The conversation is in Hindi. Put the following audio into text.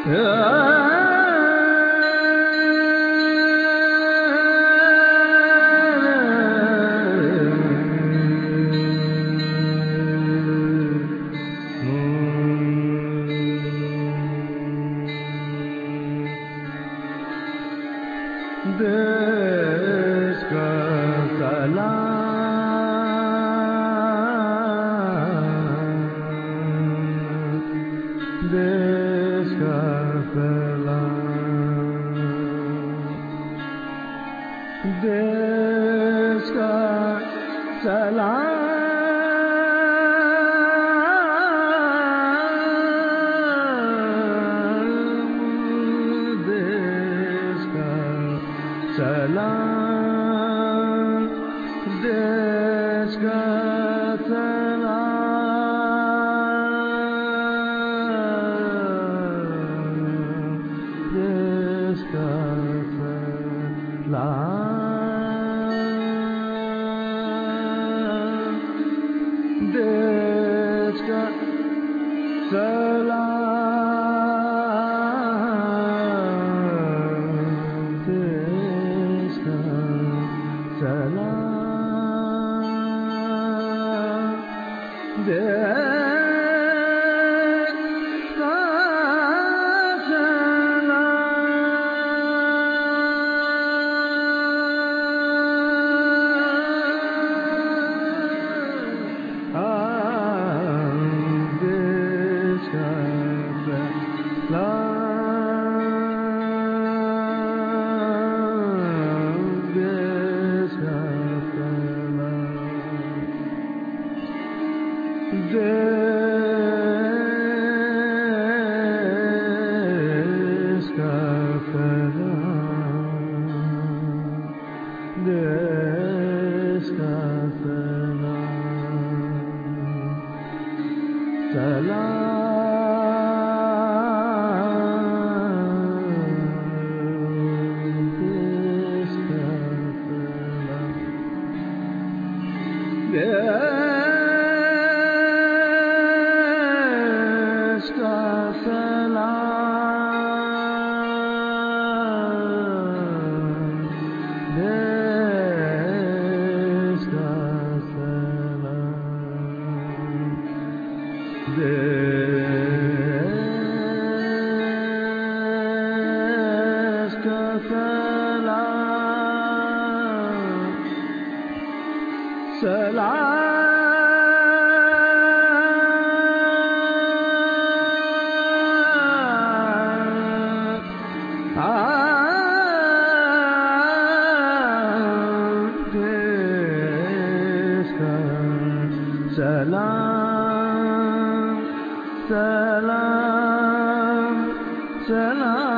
देश का सलाम, देश का सलाम, देश का सलाम, सलाम, देश का सलाम, देश का सलाम, देश का सलाम। देश का सलाम, देश का सलाम, सलाम, देश का सलाम, देश का सलाम, सलाम, देश का सलाम, सलाम, सलाम।